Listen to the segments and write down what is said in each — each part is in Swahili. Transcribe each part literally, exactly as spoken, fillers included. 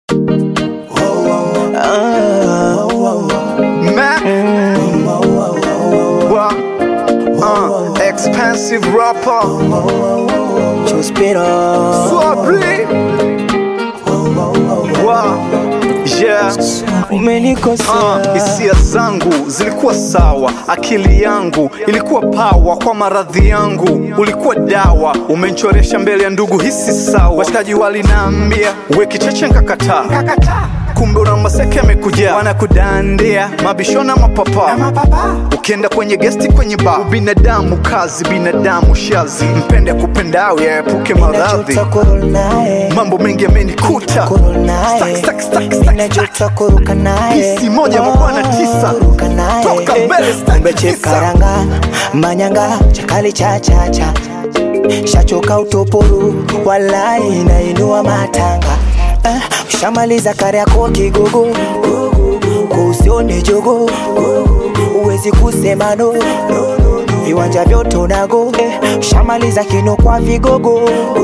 Ah, man, wow, uh, expensive rapper, Chuspiro Swabri, wow, yeah. umenikosea. Uh, hisia zangu zilikuwa sawa, akili yangu ilikuwa pawa, kwa maradhi yangu ulikuwa dawa. Umenchoresha mbele ya ndugu, hisi sawa. Washikaji waliniambia we kicheche, nkakataa nkakataa. Kumbe una maseke amekuja wanakudandia mabishona mapapa, mapapa. Ukienda kwenye gesti kwenye bar, binadamu kazi, binadamu shazi. Mpende kupendao yaepuke maradhi, mambo mengi yamenikuta. Stak, stak, stak, stak, stak. Hisi moja mabwana tisa, toka mbele staki tisa. Karanga, manyanga, chakali cha cha cha. Shachoka utoporu, walai nainua matanga. Uh, shamaliza kare yako kigogo, kusione jogo, uwezi kusema no, viwanja vyote unago. eh, Shamaliza kino kwa vigogo,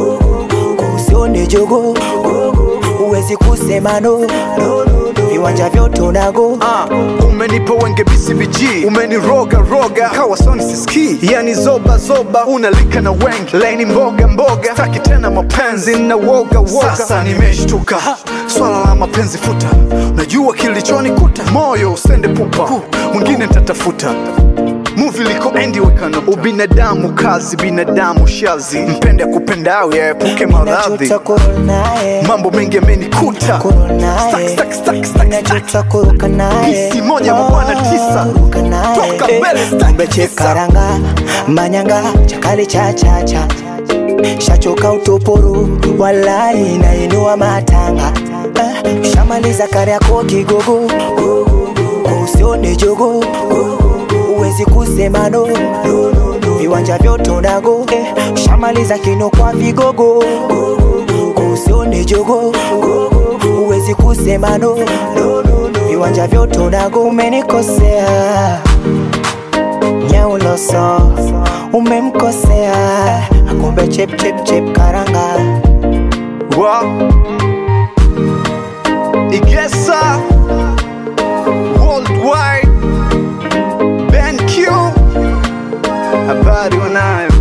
kusione jogo, uwezi kusema no, viwanja vyote unago. Ah, umenipa wenge B C B G, umeniroga roga kawa soni siski. Yani zoba zoba unalika na wenge, laini mboga mboga, taki tena mapenzi na woga woga. Sasa nimeshtuka, swala la mapenzi futa. Unajua kilichonikuta, moyo usende pupa, mwingine nitatafuta. Movie liko endi wekano, ubinadamu kazi, binadamu shazi. Mpende kupendao yaepuke maradhi, mambo mengi yamenikuta. Stak, stak, stak, stak, stak. Hisi moja mabwana tisa, toka mbele staki tisa. Karanga, manyanga, chakali cha cha cha. Shachoka utoporu, walai nainua matanga. uh, Shamaliza kare yako kigogo, kusione jogo, uwezi kusema no, viwanja vyote unago. eh, Shamaliza kino kwa vigogo, kusione jogo, uwezi kusema no, viwanja vyote unago. Umenikosea nyauloso, umemkosea. Akumbe chep chep chep karanga. Wow, Igesa worldwide, Ben Q, habari wanayo.